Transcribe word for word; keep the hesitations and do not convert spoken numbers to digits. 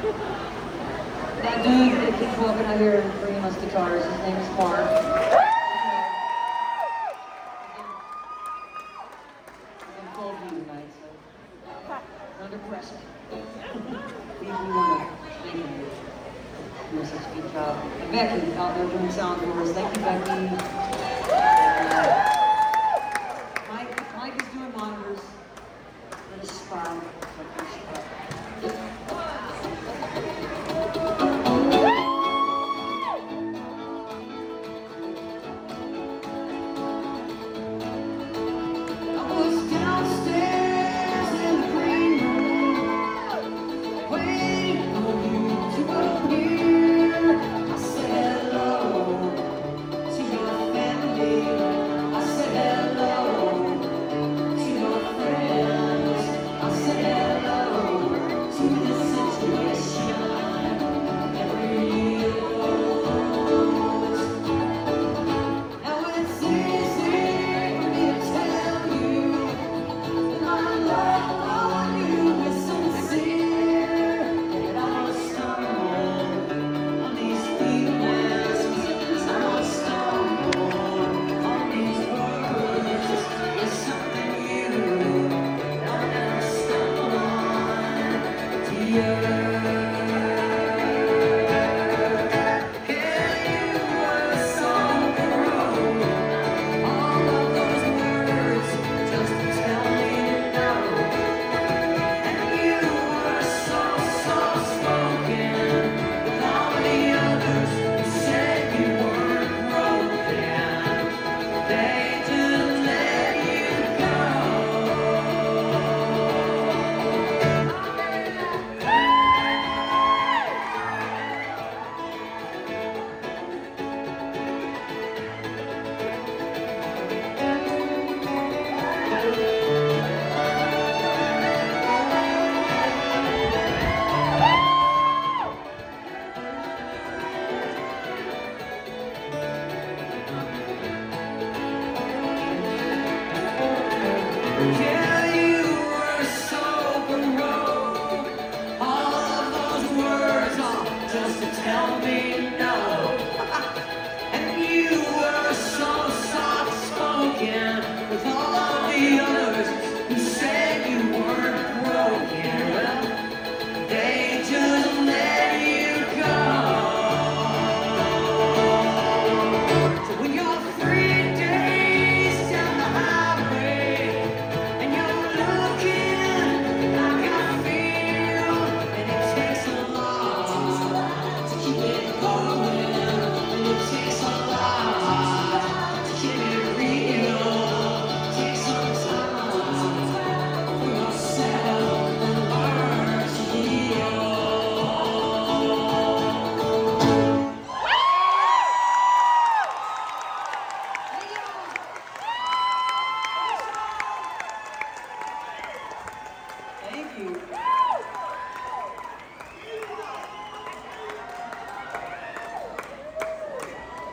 That dude that keeps walking out here and bringing us guitars, his name is Mark. He's in full view tonight, so under pressure. we, we want to thank you. You're doing such a good job. And Becky out there doing sound for us. Thank you, Becky. Uh, Mike, Mike is doing monitors. Let us spy.